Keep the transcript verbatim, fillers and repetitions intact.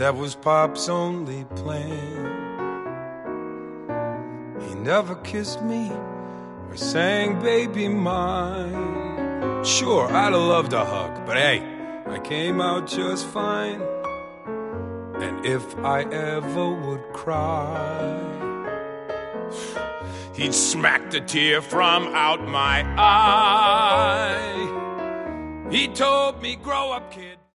that was Pop's only plan. He never kissed me or sang Baby Mine. Sure, I'd have loved a hug, but hey, I came out just fine. And if I ever would cry, he'd smack the tear from out my eye. He told me, grow up, kid.